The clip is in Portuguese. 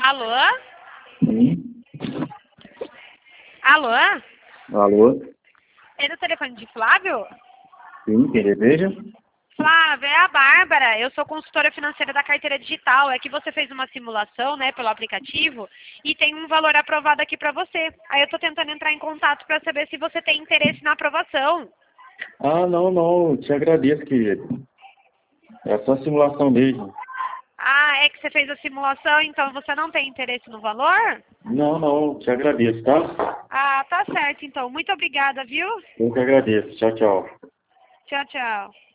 Alô? Sim. Alô? Alô? É do telefone de Flávio? Sim, quem deseja? Flávio, é a Bárbara. Eu sou consultora financeira da carteira digital. É que você fez uma simulação, né, pelo aplicativo e tem um valor aprovado aqui para você. Aí eu tô tentando entrar em contato para saber se você tem interesse na aprovação. Ah, não, te agradeço, querido. É só simulação mesmo. Ah, é que você fez a simulação, então você não tem interesse no valor? Não, te agradeço, tá? Ah, tá certo, então. Muito obrigada, viu? Eu que agradeço. Tchau, tchau. Tchau, tchau.